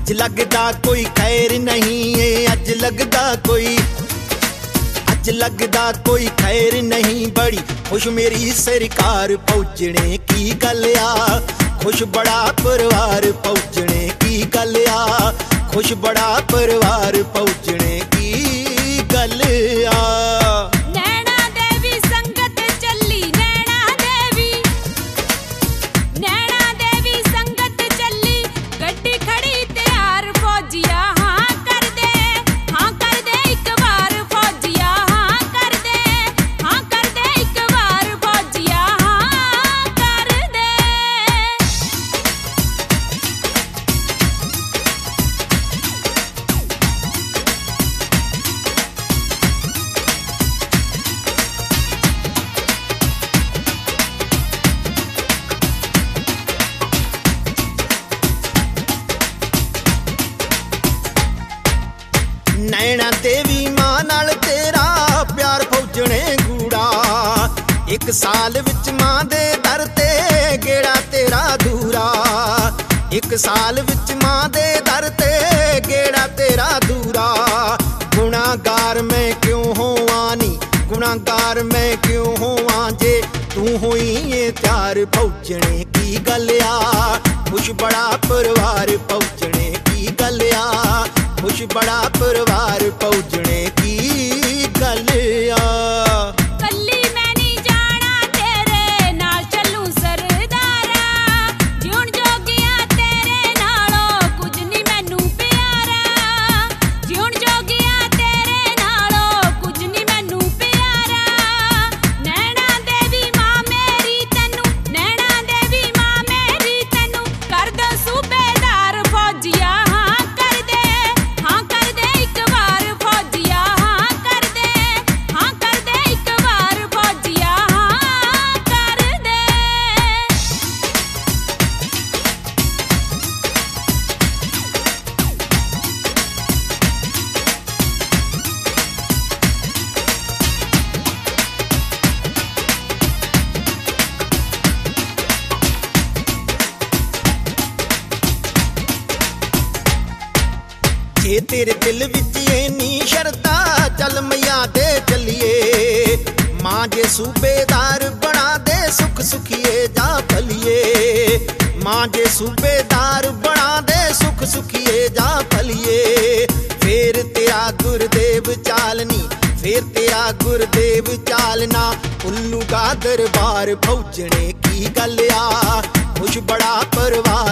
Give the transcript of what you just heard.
अज लगदा कोई खैर नहीं है, अज लगदा कोई खैर नहीं। बड़ी खुश मेरी सरकार पहुँचने की गल आ, खुश बड़ा परिवार पहुँचने की गल आ, खुश बड़ा परिवार पहुँचने की गल आ। नैना देवी मां नाल तेरा प्यार फौजने गूड़ा, एक साल विच मां दे दर ते गेड़ा तेरा दूरा, एक साल विच मां दे दर ते गेड़ा तेरा दूरा। गुनाहगार मैं क्यों होवां नी, गुनाहगार मैं क्यों होवां जे तू होई ये त्यार पहुँचने की गल आ, खुश बड़ा परिवार पहुँचने की गल आ, खुश बड़ा परिवार पहुँचने की गल आ। जे तेरे दिल विच इन्नी शरता चल मैया दे चलिए, मां जे सूबेदार बना दे सुख सुखिए जा फलिए, मां जे सूबेदार बना दे सुख सुखिए जा फलिए। फिर तेरा गुरुदेव चालनी, फिर तेरा गुरुदेव चालना, उल्लू का दरबार पहुँचने की गल आ, खुश बड़ा परिवार